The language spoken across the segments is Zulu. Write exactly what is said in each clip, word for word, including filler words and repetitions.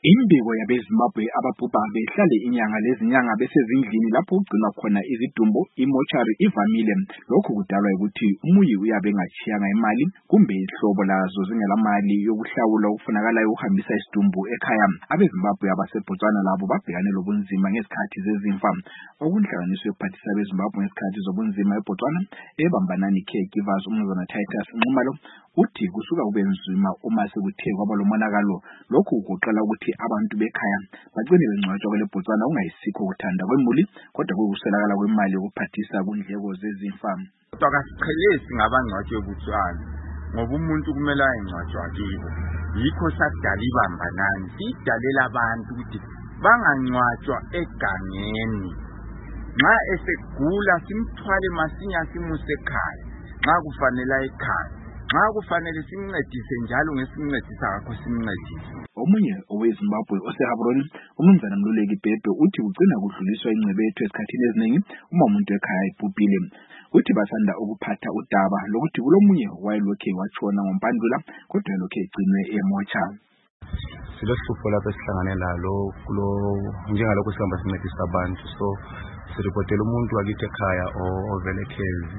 Imbiko yabeZimbabwe ababhubha behlale inyanga lezinyanga besezindlini lapho kugcinwa khona izidumbu imochari ivamile. Lokhu kudalwa ukuthi umuyi uyabe engachiyanga imali kumbe ihlobo lazo zingelamali yokuhlawula okufunakalayo ukuhambisa isidumbu ekhaya. AbeZimbabwe abaseBotswana labo babhekane lobunzima ngezikhathi zezimfa. Okunhlanganiswe ukuphathisa abeZimbabwe ngezikhathi zobunzima eBotswana ebambanani caregivers uMnumzana Titus Nxumalo uthi kusuka kube nzima uma sekuthe kwaba lomonakalo. Lokhu kuqala ukuthi abantu bekhaya bagcine bengcwatshwa kwele Botswana ungayisikho ukuthanda kwemuli kodwa kukuswelakala kwemali yokuphathisa kundleko zezimfa. Kodwa kasiqhelesi ngabangcwatshwe eBotswana ngoba umuntu kumele ayengcwatshwa kibo. Yikho sadala ibambanani sidalela abantu ukuthi bangangcwatshwa egangeni. Nxa esegula simthwale masinya simuse ekhaya. Nxa kufanele ekhaya. Nxa kufanele simncedise njalo ngesincedisa akho simncedise. Omunye oweZimbabwe oseHabroni uMnumzana Mluleki Bhebhe uthi kugcina kudluliswa ingcebethu esikhathini eziningi uma umuntu ekhaya ibhubhile. Uthi basanda ukuphatha udaba lokuthi kulomunye wayelokhe watshona ngompandlula kodwa lokhe egcinwe emocha. Silohlupho lapho esihlangane lalo kulo njengalokho sihamba sincedisa abantu, so siripotela umuntu wakithi ekhaya ovele khezi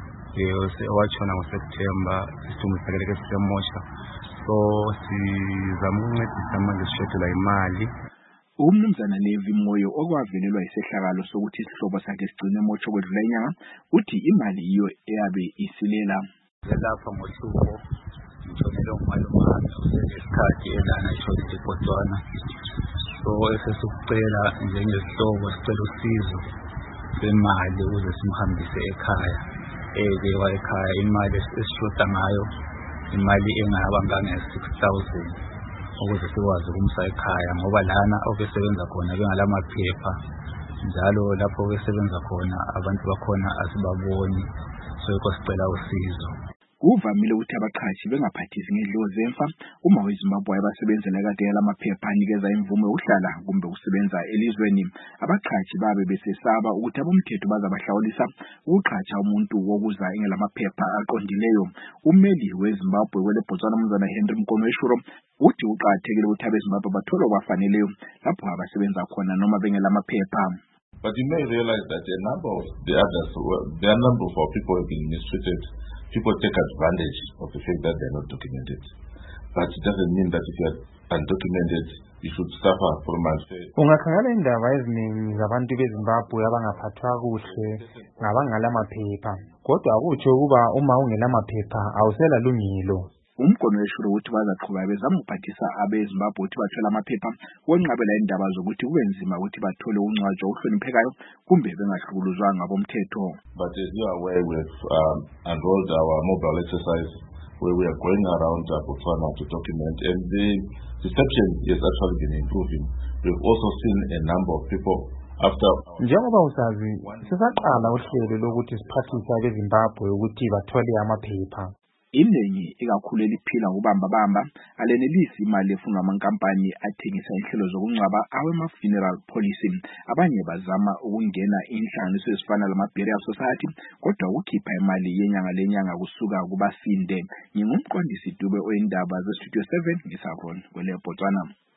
owatshona ngoSeptember isithunzi sakhe sisemosha. So sizama ukuncedisa manje sishodelwa imali. UMnumzana Levi Moyo okwavelelwa isehlakalo sokuthi isihlobo sakhe sigcine emotsho kwedlula inyanga uthi imali iyo eyabe isilela. Lapha ngohlupho ngitshonele umalumane usenesikhathi elana ishonile eBotswana. So esesikucela njengesihlobo sicela usizo semali ukuze simhambise ekhaya. Eke wayekhaya imali esishoda ngayo imali engaba ngange-six thousand ukuze sikwazi ukumsa ekhaya ngoba lana obesebenza khona bengalamaphepha njalo lapho obesebenza khona abantu bakhona asibaboni, so yikho sicela usizo. Kuvamile ukuthi abaqhashi bengaphathisi ngedleko zemfa uma weZimbabwe abasebenzela kade yalamaphepha anikeza imvume yokuhlala kumbe ukusebenza elizweni. Abaqhashi babe besesaba ukuthi abomthetho bazabahlawulisa ukuqhatsha umuntu wokuza engelamaphepha aqondileyo. Umeli weZimbabwe kwele Botswana uMnumzana Henry Mkonweshuro uthi uqakathekile ukuthi abeZimbabwe bathole okwafaneleyo lapho abasebenza khona noma bengelamaphepha. But you may realize that a number of the others, there are a number of people who have been mistreated. People take advantage of the fact that they are not documented. But it doesn't mean that if you are undocumented, you should suffer from unfair. Ungakhangela indaba eziningi zabantu beZimbabwe abangaphathwa kuhle ngabangalamaphepha. Kodwa akutsho ukuba uma ungelamaphepha awusela lungelo. Umkonweshuro uthi bazaqhubeka bezama ukuphathisa abeZimbabwe ukuthi bathole amaphepha wonqabela indaba zokuthi kube nzima ukuthi bathole ungcwatshwa ohloniphekayo kumbe bengahlukuluzwanga ngabomthetho. But as you are aware, we have um, enrolled our mobile exercise where we are going around uh, Botswana to document, and the reception has actually been improving. We've also seen a number of people after. Njengoba usazi sisaqala uhlelo lokuthi siphathise abeZimbabwe ukuthi bathole amaphepha. Iningi ikakhulu eliphila ngubamba bamba alenelisi imali efunwa amankampani athengisa inhlelo zokungcwaba awema-funeral policy. Abanye bazama ukungena inhlanganiso ezifana lama-burial society kodwa ukukhipha imali yenyanga lenyanga kusuka kubasinde. Ngingumqondisi Dube oyindaba ze-Studio seven ngeSaron kwele Botswana.